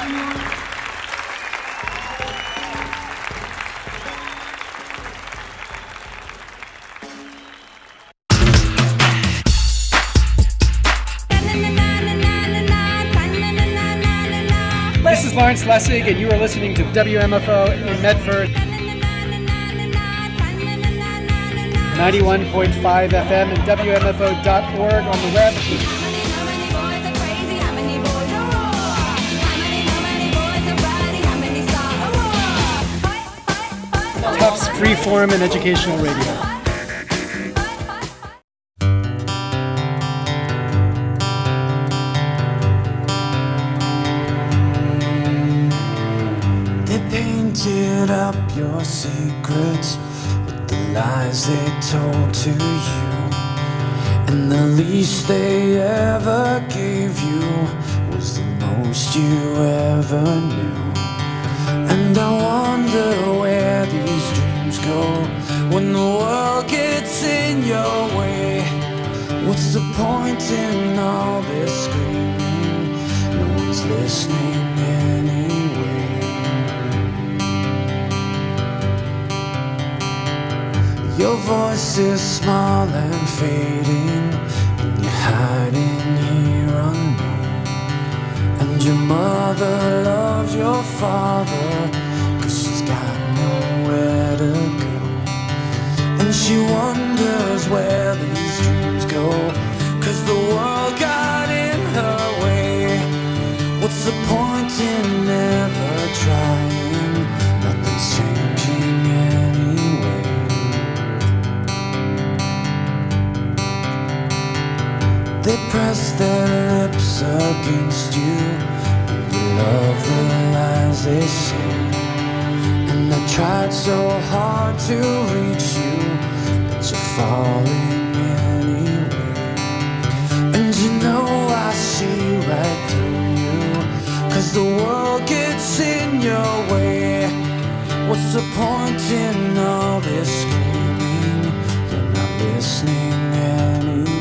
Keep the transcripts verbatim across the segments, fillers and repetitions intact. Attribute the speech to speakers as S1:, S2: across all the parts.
S1: This is Lawrence Lessig, and you are listening to W M F O in Medford. ninety-one point five F M and W M F O dot org on the web. Tufts Freeform and Educational Radio.
S2: Painted up your secrets with the lies they told to you, and the least they ever gave you was the most you ever knew. And I wonder where these dreams go when the world gets in your way. What's the point in all this screaming? No one's listening anyway. Your voice is small and fading, and you're hiding here unknown. And your mother loves your father, 'cause she's got nowhere to go. And she wonders where these dreams go, 'cause the world got in her way. What's the point in never trying? Nothing's changing anyway. They press their lips against you, and you love the lies they say. And I tried so hard to reach you, but you're falling anyway. And you know I see right through you, 'cause the world gets in your way. What's the point in all this screaming? You're not listening anyway.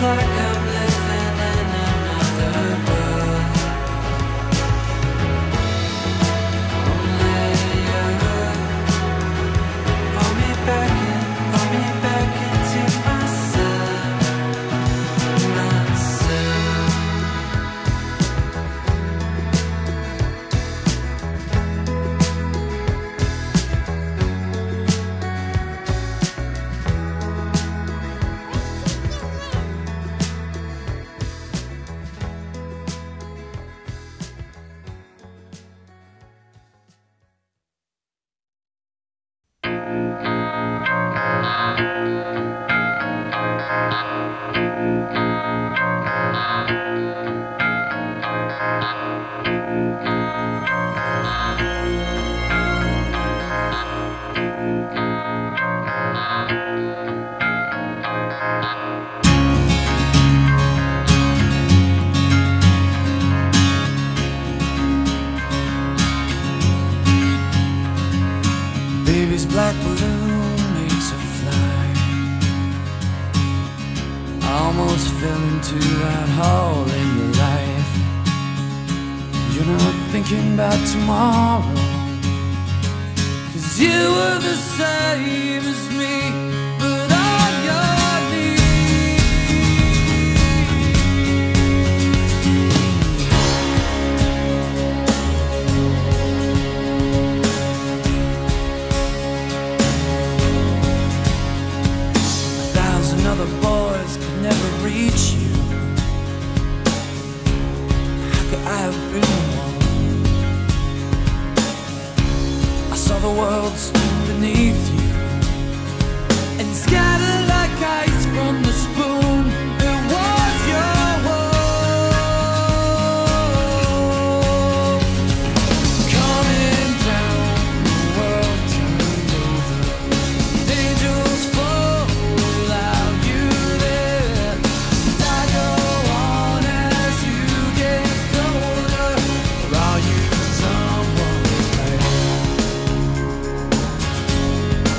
S2: like I'm living in another world. Only you pull me back in, pull me back into myself, myself. Baby's black balloon makes her fly. I almost fell into that hole in your life. You're not thinking about tomorrow, 'cause you were the same as me, but on your knees. A thousand other boys could never reach you. How could I have been one? I saw the world spin beneath you and scatter like ice from the spoon. It was your world. Coming down, the world turned over. Angels fall without you there. I go on as you get colder. Or are you someone's player?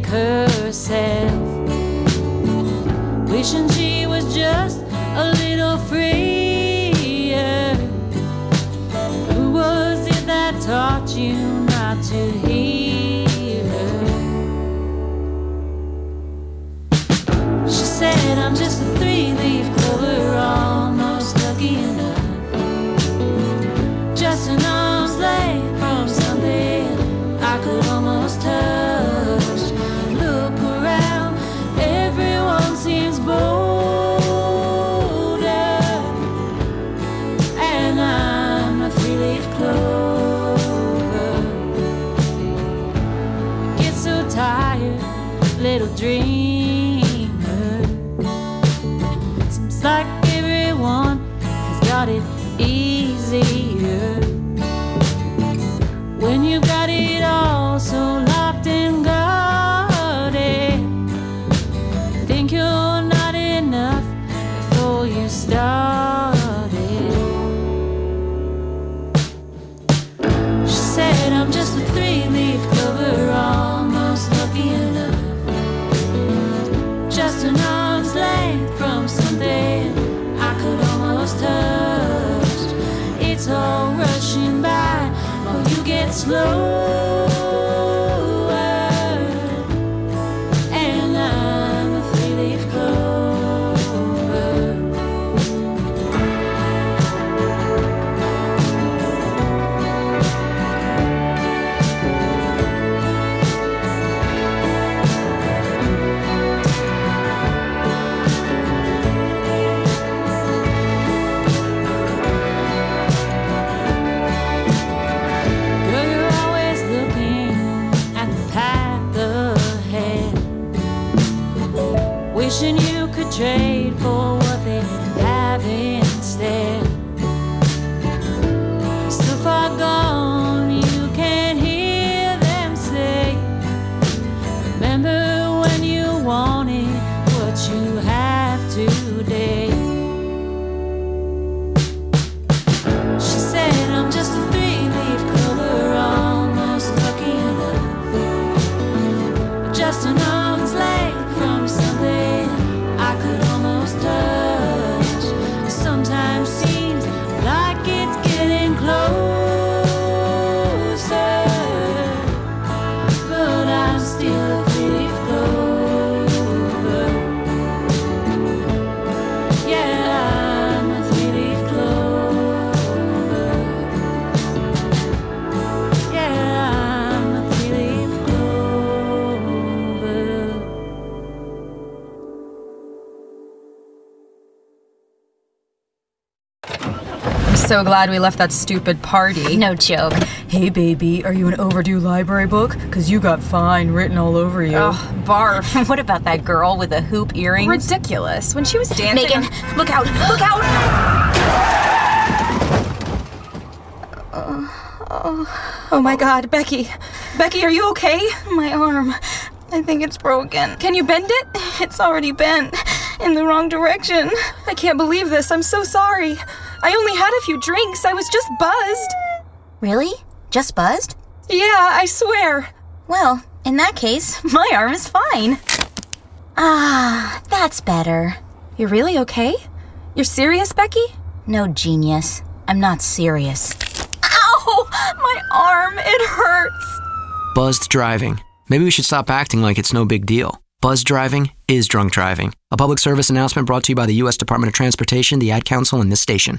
S3: herself, wishing she was just a little freer. Who was it that taught you not to hear her? She said, I'm just a three-leaf clover, almost lucky enough, just an arm's length from something I could almost touch. Look around, everyone seems bolder, and I'm a three-leaf clover. Get so tired, little dreamer. Seems like everyone has got it easier when you've got it all so locked and guarded. Think you're not enough before you started. She said, I'm just a three-leaf clover, almost lucky enough, just an arm's length from something I could almost touch. It's all rushing by, or you get slower, and I'm a three-leaf clover. Girl, you're always looking at the path ahead, wishing you could trade for what they have instead. You're so far gone, you can hear them say, remember when you wanted what you have today. She said, I'm just a three-leaf clover, almost lucky enough, just an arm's length from something I could almost touch. Sometimes seems like it's getting closer, but I'm still a three-leaf clover. Yeah, I'm a three-leaf clover. Yeah, I'm a three-leaf clover.
S4: I'm so glad we left that stupid party.
S5: No joke.
S4: Hey baby, are you an overdue library book? Cause you got fine written all over you.
S5: Oh, barf. What about that girl with the hoop earrings?
S4: Ridiculous. When she was dancing
S5: Megan,
S4: on-
S5: look out! Look out!
S4: Oh my god, Becky. Becky, are you okay? My arm. I think it's broken. Can you bend it? It's already bent. In the wrong direction. I can't believe this. I'm so sorry. I only had a few drinks. I was just buzzed.
S5: Really? Just buzzed?
S4: Yeah, I swear.
S5: Well, in that case, my arm is fine. Ah, that's better.
S4: You're really okay? You're serious, Becky?
S5: No, genius. I'm not serious.
S4: Ow! My arm, it hurts.
S6: Buzzed driving. Maybe we should stop acting like it's no big deal. Buzzed driving is drunk driving. A public service announcement brought to you by the U S Department of Transportation, the Ad Council, and this station.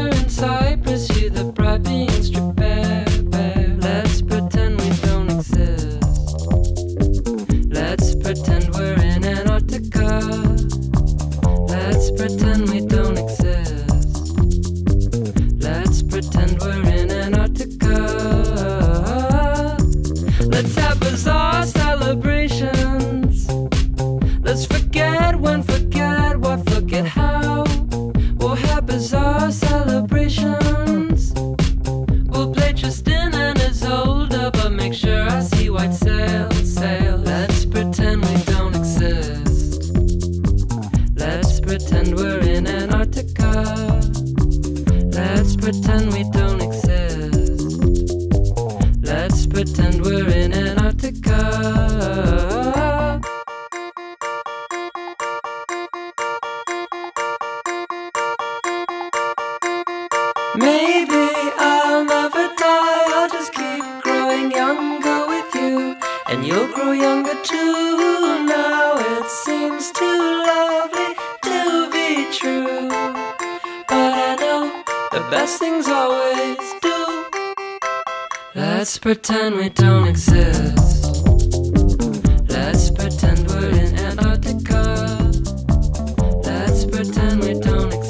S2: Cypress, you the bright being strip bear, bear. Let's pretend we don't exist. pretend we're in Antarctica. Let's pretend we don't exist. Let's pretend we're in Antarctica. Let's have bizarre celebrations. Let's forget when, forget what, forget how. We'll have bizarre celebrations. We'll play Tristan and Isolde, but make sure I see white sail, sail. Let's pretend we don't exist. Let's pretend we're in Antarctica. Let's pretend we don't exist. Let's pretend we're in Antarctica. Maybe I'll never die, I'll just keep growing younger with you, and you'll grow younger too. Now it seems too lovely to be true, but I know the best things always do. Let's pretend we don't exist. Let's pretend we're in Antarctica. Let's pretend we don't exist.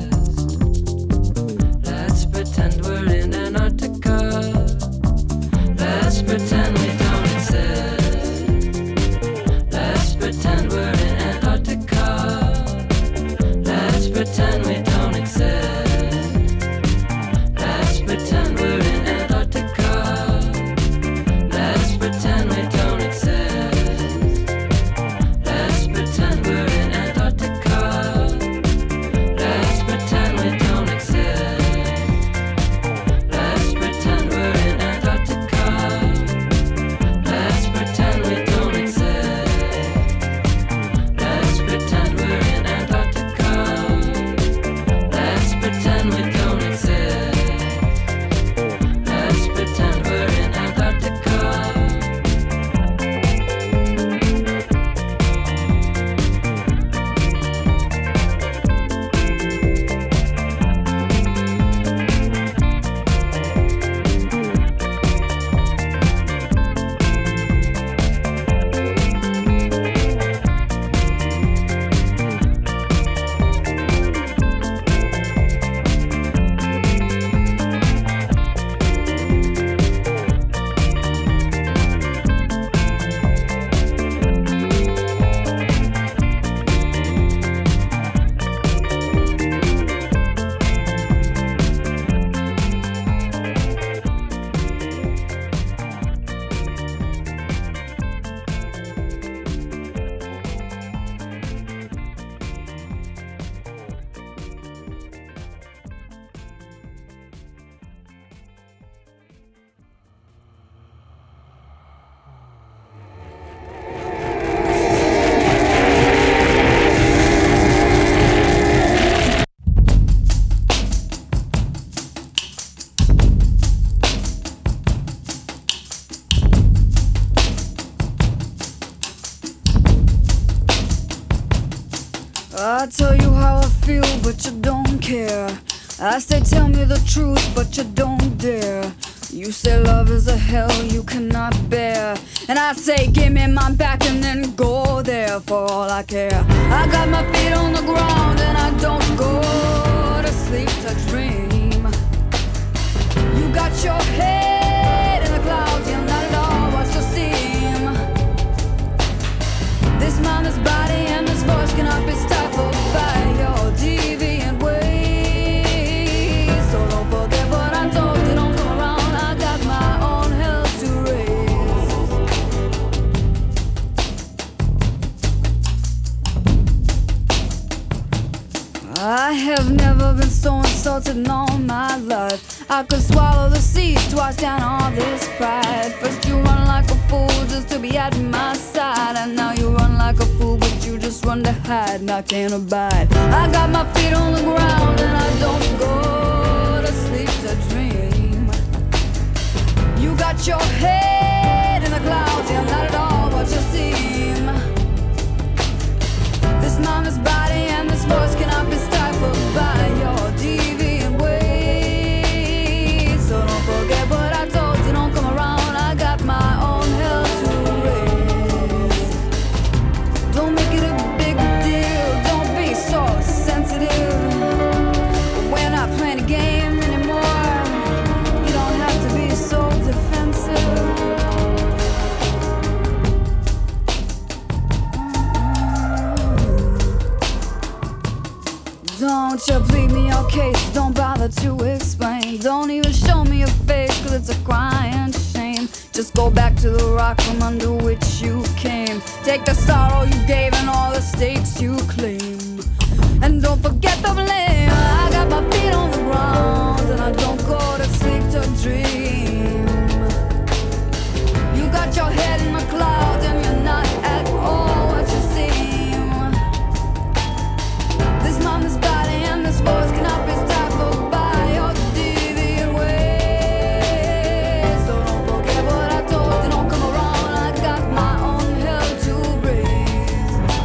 S2: Pretend we're in Antarctica. Let's pretend we don't exist. Let's pretend we're in Antarctica. Let's pretend we don't exist. Let's pretend we're in Antarctica. Let's pretend we don't exist. Let's pretend we're in Antarctica. Let's pretend we don't exist.
S7: I tell you how I feel, but you don't care. I say tell me the truth, but you don't dare. You say love is a hell you cannot bear, and I say give me my back and then go there for all I care. I got my feet on the ground and I don't go to sleep to dream. You got your head in the clouds, you're not at all what you seem. This mind, this body, and this voice cannot be stifled by your deviant ways. So don't forget what I told you, don't come around. I got my own hell to raise. I have never been so insulted in all my life. I could swallow the seas twice down all this pride. First you run like a fool just to be at my side, and now you run like a fool but you just run to hide, and I can't abide. I got my feet on the ground and I don't go to sleep to dream. You got your head in the clouds, you're not at all what you seem. This mind, this body, and this voice cannot be stifled by your deviant ways. So don't forget what I told you, don't come around. I got my own hell to raise. Don't you plead me your case, don't bother to explain. Don't even show me your face, cause it's a crying shame. Just go back to the rock from under which you came. Take the sorrow you gave and all the stakes you claim. And don't forget the blame. I got my feet on the ground and I don't go to sleep to dream. You got your head in the clouds and you're not at all what you seem. This mama's body and this voice cannot be stifled by your deviant ways. So don't forget what I told you, don't come around. I got my own hell to raise.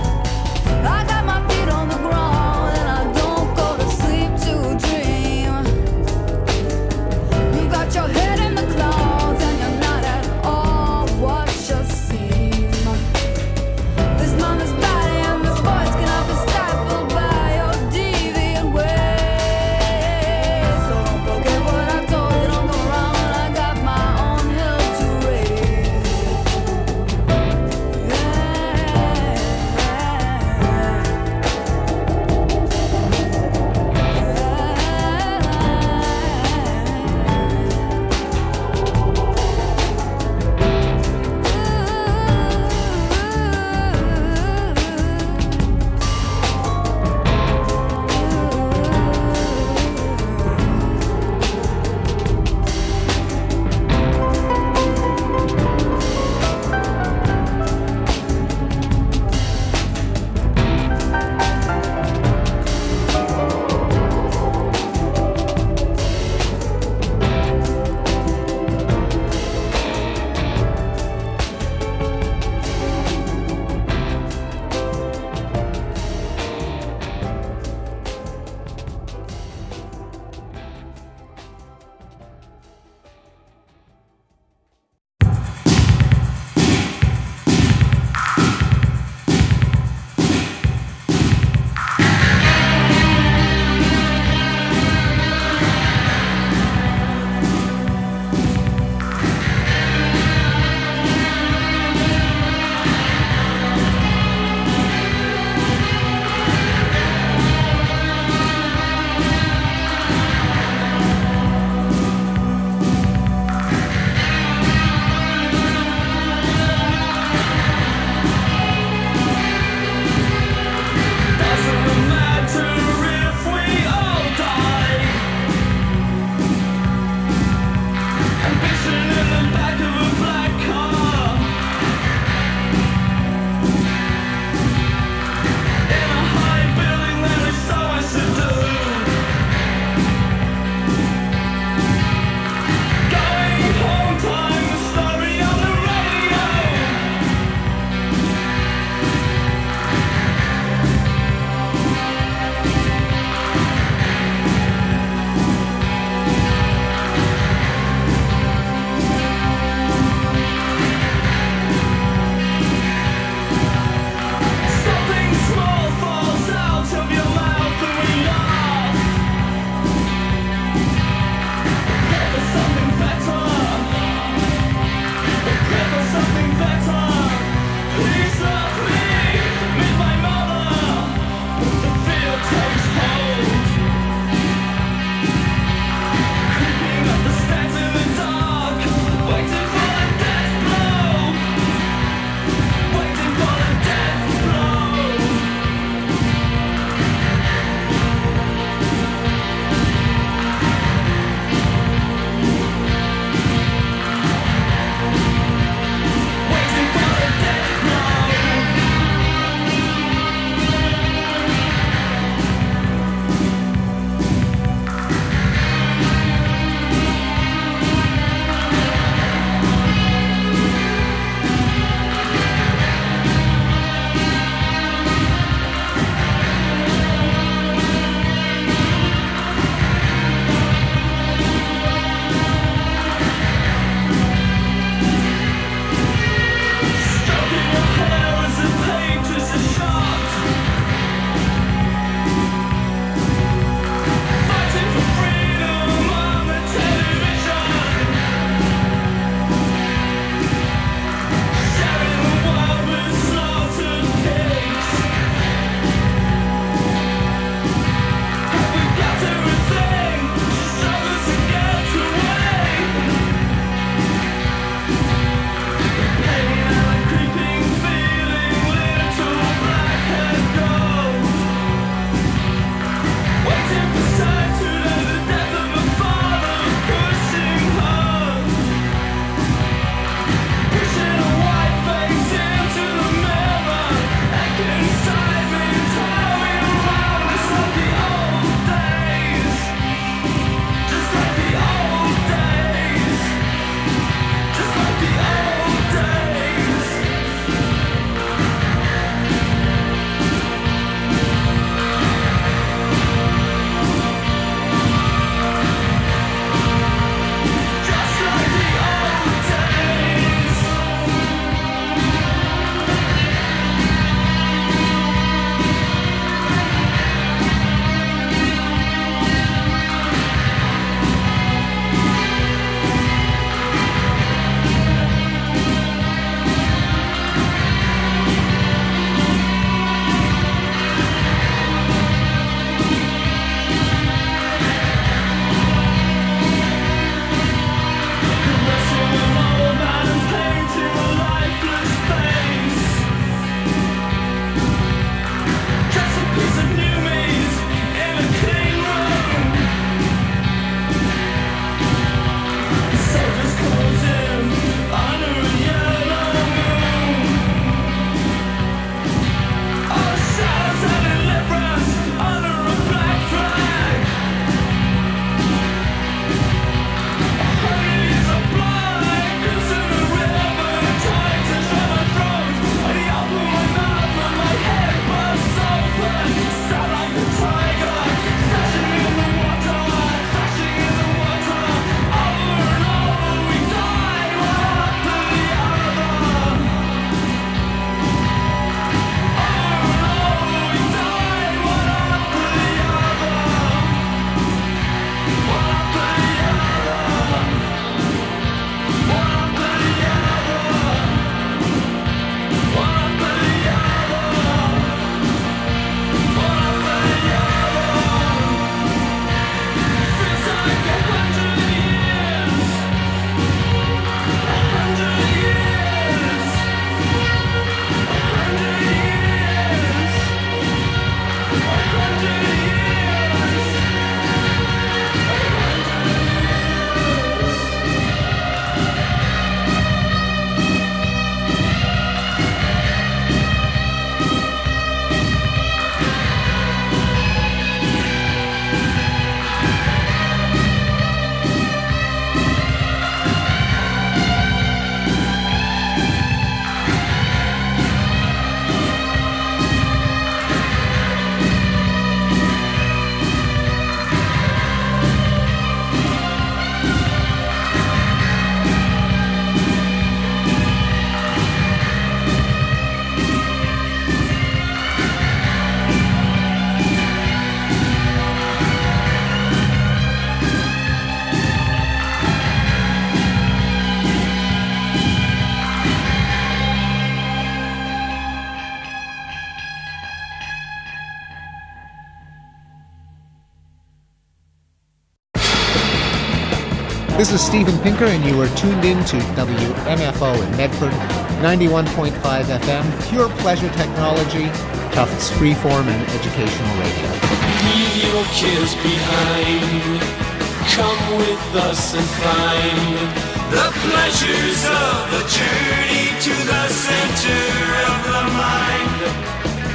S8: This is Steven Pinker, and you are tuned in to W M F O in Medford, ninety-one point five F M, pure pleasure technology, Tufts freeform and educational radio.
S9: Leave your cares behind. Come with us and find the pleasures of the journey to the center of the mind.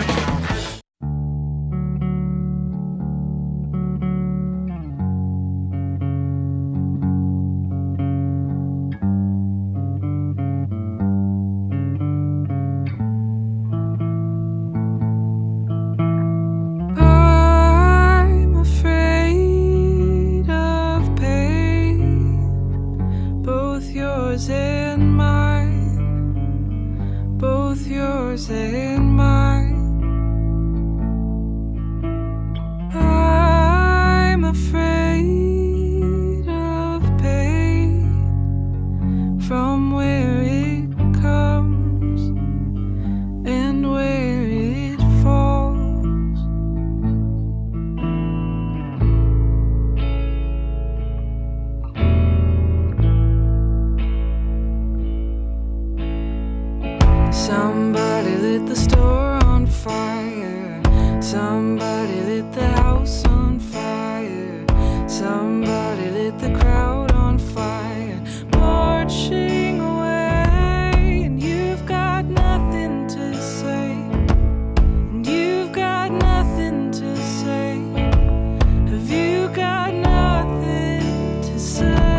S2: Somebody lit the store on fire. Somebody lit the house on fire. Somebody lit the crowd on fire. Marching away, and you've got nothing to say. And you've got nothing to say. Have you got nothing to say?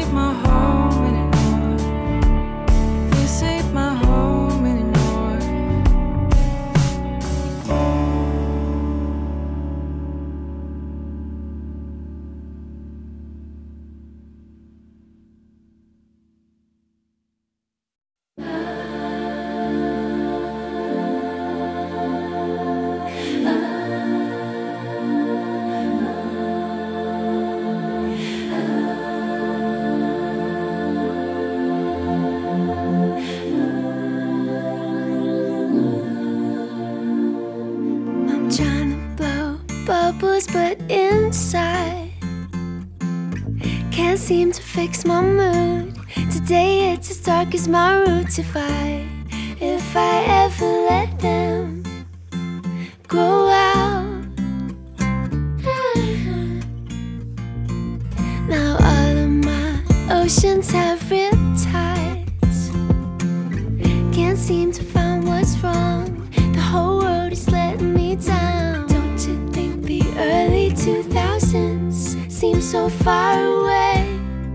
S10: ain't my home anymore. This ain't my home anymore.
S11: I'm trying to blow bubbles, but inside can't seem to fix my mood. Today it's as dark as my roots. If I, if I ever let them grow out. Now all of my oceans have riptides. Can't seem to find what's wrong. The whole world is letting me down. Don't you think the early two thousands seem so far away?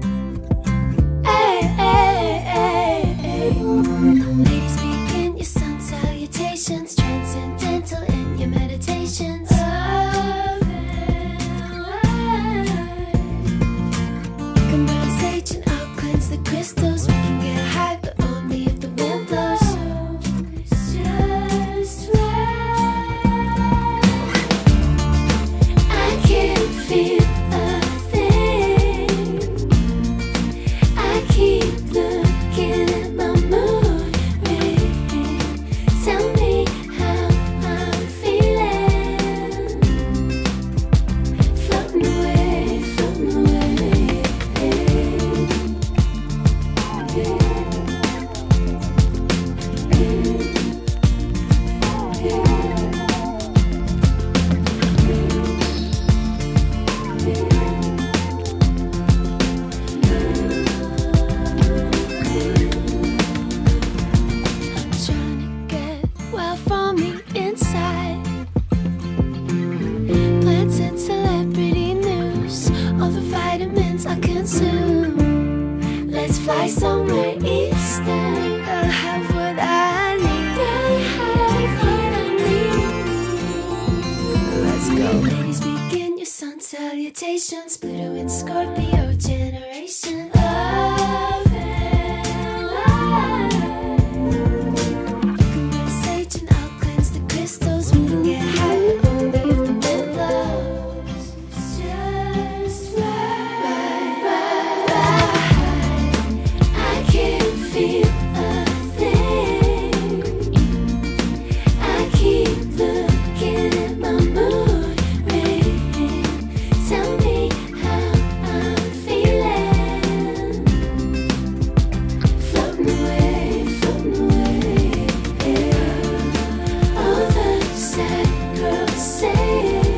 S11: Hey, hey, hey, hey. Ladies, begin your sun salutations, transcendental in your meditations. Conversation, I'll cleanse the crystals. We can get high, but only if the wind blows. It's just right. I can't feel a thing. I keep looking at my mood ring. Tell me how I'm feeling. Floating away, floating away. I'm trying to get well from the inside. Planted celebrity news, all the vitamins I consume. Let's fly somewhere eastern. I'll have what I need. I'll have what I need. Let's go. Ladies, begin your sun salutations. Pluto and Scorpio generation. Love and light. Conversation, I'll cleanse the crystals. We can get high, but only if the wind blows. It's just right, right, right. I can't feel a thing. I keep looking at my mood ring. Tell me how I'm feeling. Floating away, floating away. All the sad girls say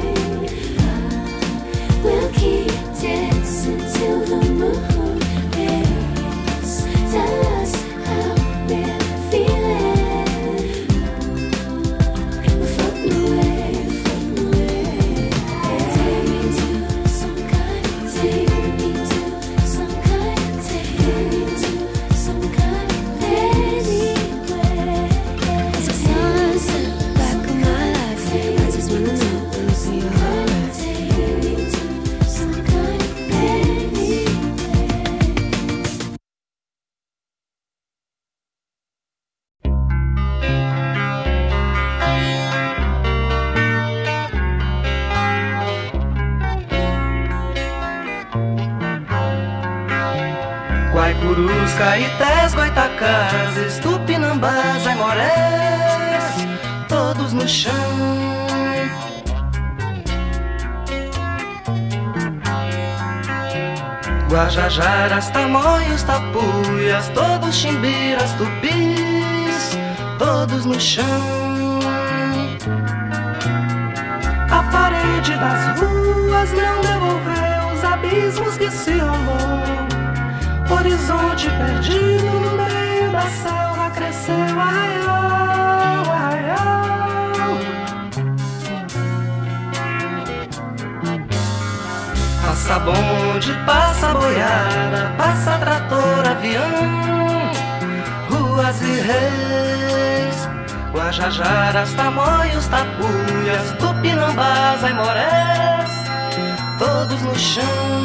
S11: we'll keep dancing till the moon rays. Tell us how we're feeling. We're floating away, floating away. Take me to some kind of, take me to some kind of, take me to some kind of anywhere. It's a sunset back of my life. I just wanna know if you're alright. Take me to some kind of anywhere.
S12: Guaicurus, caetés, goitacás, estupinambás, aimorés, todos no chão. Guajajaras, tamoios, tapuias, todos chimbiras, tupis, todos no chão. A parede das ruas não devolveu os abismos que se rolou. Horizonte perdido no meio da selva cresceu, arraial, arraial. As Passa bonde, passa boiada, passa trator, avião, ruas e reis, Guajajaras, Tamoios, Tapuias, Tupinambás, Aimorés, todos no chão.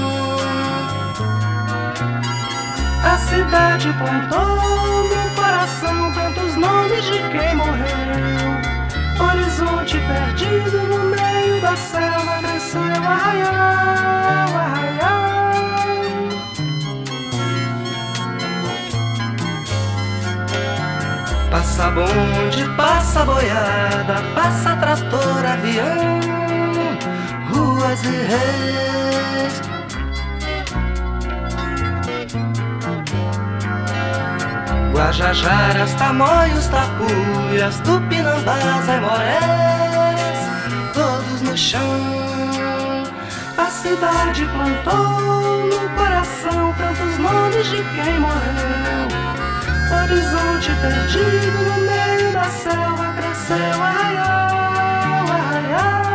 S12: A cidade plantou no coração tantos nomes de quem morreu. Horizonte perdido no meio da selva, cresceu arraial, arraial. Passa bonde, passa boiada, passa trator, avião, ruas e reis. Guajajaras, Tamoios, Tapuias, Tupinambás, Aimorés, todos no chão. A cidade plantou no coração tantos nomes de quem morreu. Horizonte perdido no meio da selva, cresceu arraial, arraial.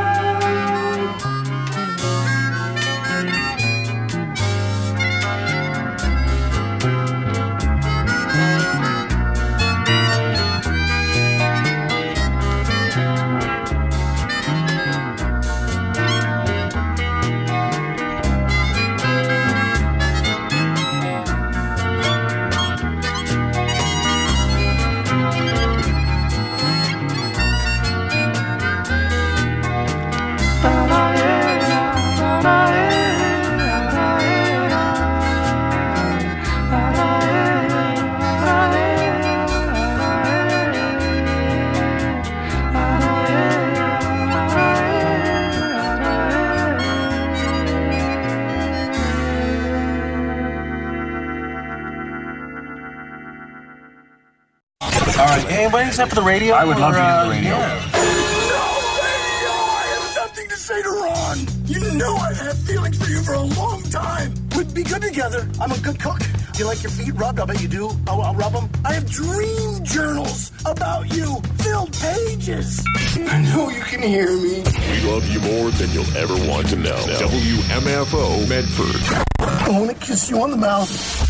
S13: Anybody except for the radio?
S14: I would love to
S13: or,
S14: hear
S13: uh,
S14: the radio.
S13: Yeah.
S14: I have something to say to Ron. You know I've had feelings for you for a long time. We'd be good together. I'm a good cook. Do you like your feet rubbed? I bet you do. I'll, I'll rub them. I have dream journals about you. Filled pages. I know you can hear me.
S15: We love you more than you'll ever want to know. W M F O Medford.
S14: I want to kiss you on the mouth.